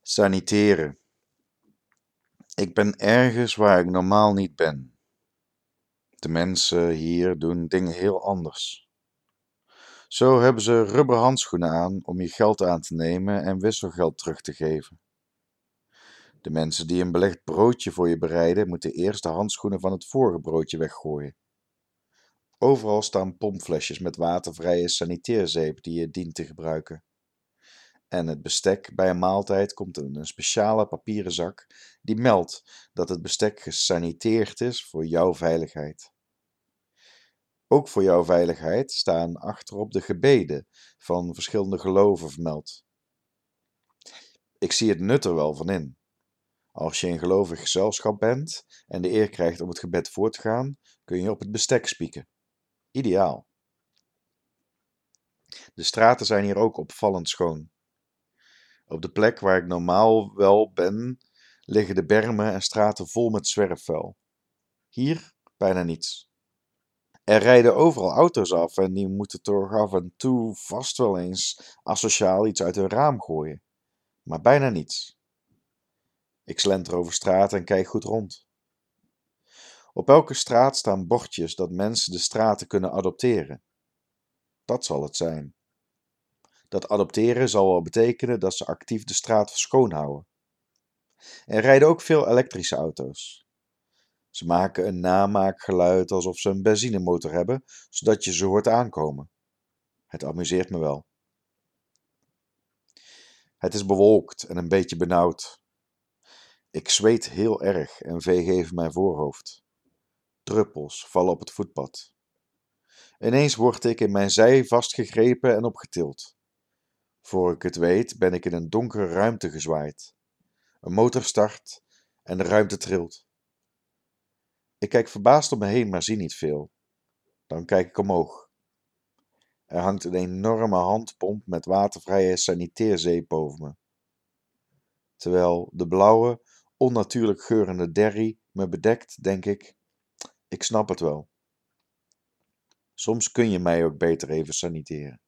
Saniteren. Ik ben ergens waar ik normaal niet ben. De mensen hier doen dingen heel anders. Zo hebben ze rubberhandschoenen aan om je geld aan te nemen en wisselgeld terug te geven. De mensen die een belegd broodje voor je bereiden, moeten eerst de handschoenen van het vorige broodje weggooien. Overal staan pompflesjes met watervrije saniteerzeep die je dient te gebruiken. En het bestek bij een maaltijd komt in een speciale papieren zak die meldt dat het bestek gesaniteerd is voor jouw veiligheid. Ook voor jouw veiligheid staan achterop de gebeden van verschillende geloven vermeld. Ik zie het nut er wel van in. Als je in gelovig gezelschap bent en de eer krijgt om het gebed voor te gaan, kun je op het bestek spieken. Ideaal. De straten zijn hier ook opvallend schoon. Op de plek waar ik normaal wel ben, liggen de bermen en straten vol met zwerfvuil. Hier bijna niets. Er rijden overal auto's af en die moeten toch af en toe vast wel eens asociaal iets uit hun raam gooien. Maar bijna niets. Ik slenter over straat en kijk goed rond. Op elke straat staan bordjes dat mensen de straten kunnen adopteren. Dat zal het zijn. Dat adopteren zal wel betekenen dat ze actief de straat schoonhouden. Er rijden ook veel elektrische auto's. Ze maken een namaakgeluid alsof ze een benzinemotor hebben, zodat je ze hoort aankomen. Het amuseert me wel. Het is bewolkt en een beetje benauwd. Ik zweet heel erg en veeg even mijn voorhoofd. Druppels vallen op het voetpad. Ineens word ik in mijn zij vastgegrepen en opgetild. Voor ik het weet ben ik in een donkere ruimte gezwaaid. Een motor start en de ruimte trilt. Ik kijk verbaasd om me heen, maar zie niet veel. Dan kijk ik omhoog. Er hangt een enorme handpomp met watervrije saniteerzeep boven me. Terwijl de blauwe, onnatuurlijk geurende derry me bedekt, denk ik snap het wel. Soms kun je mij ook beter even saniteren.